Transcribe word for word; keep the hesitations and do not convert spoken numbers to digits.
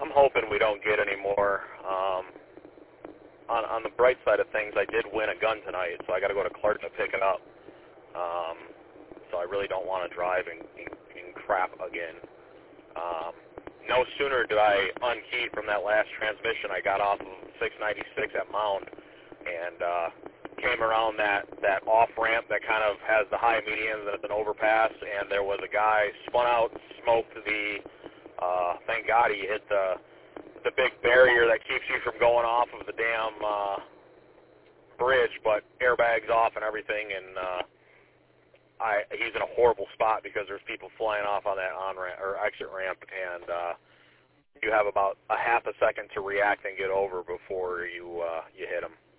I'm hoping we don't get any more. Um, on, on the bright side of things, I did win a gun tonight, so I got to go to Clark to pick it up. Um, so I really don't want to drive in, in, in crap again. Um, no sooner did I unkey from that last transmission, I got off of six ninety-six at Mound and uh, came around that, that off-ramp that kind of has the high medians and it's an overpass, and there was a guy spun out, smoked the, uh, thank God he hit the, the big barrier that keeps you from going off of the damn uh, bridge, but airbags off and everything, and uh, I, he's in a horrible spot because there's people flying off on that on-ramp or exit ramp, and uh, you have about a half a second to react and get over before you uh, you hit him.